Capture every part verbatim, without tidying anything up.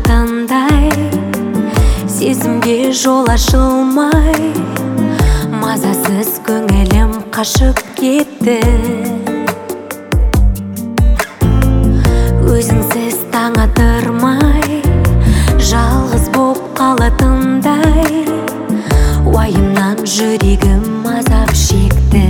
шаққатындай, сезімге жол ашылмай, мазасыз көңілім қашып кетті. Өзіңсіз таң атырмай, жалғыз боп қалатындай, уайымнан жүрегім азап шекті.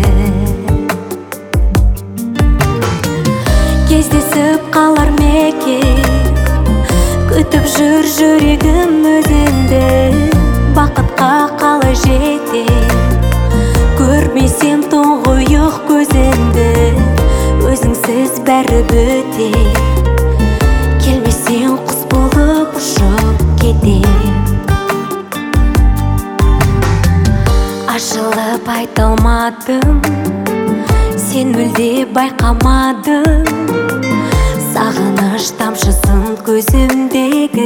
Кездесіп қалар мекен, күтіп жүр жүрегім өзіңді. Бақытқа қалай жетем, көрмесем тұңғиық көзіңді. Өзіңсіз бәрі бітер, келмесең құс болып ұшып кетем. Ашылып айта алмадым, сен мүлде байқамадың, сағыныш тамшысын көзімдегі.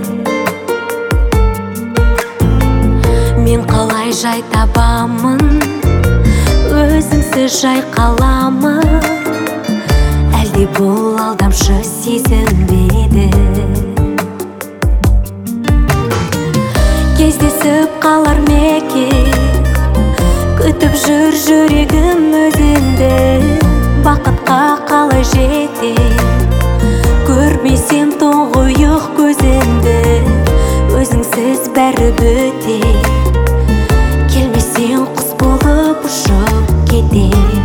Мен қалай жай табамын, өзіңсіз жай қаламын, әлде бұл алдамшы сезім беді? Кездесіп қалар мекен, күтіп жүр жүрегім өзіңді. Бақытқа қалай жетем, көрмесем тұңғиық көзіңді. Өзіңсіз бәрі бітер, келмесең құс болып ұшып кетем.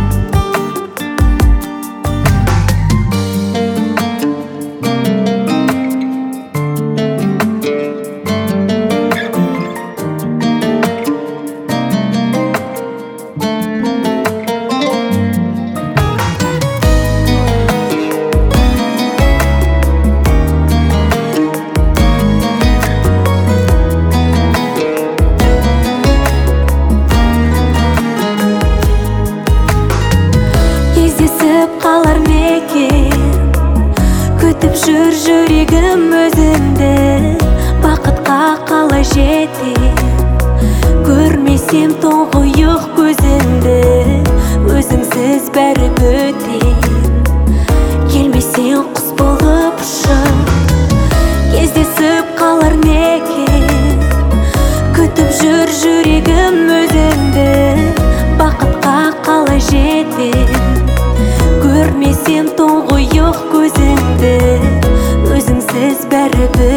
Қалар мекен, күтіп жүр жүрегім өзіңді. Бақытқа қалай жетем, көрмесем тұңғиық көзіңді. Өзіңсіз бәрі бітер, келмесең құс болып ұшып. Кездесіп қалар мекен, күтіп жүр жүрегім өзіңді. Бақытқа қалай жетем, көрмесем тұңғиық көзіңді. Өзіңсіз бәрі бітер.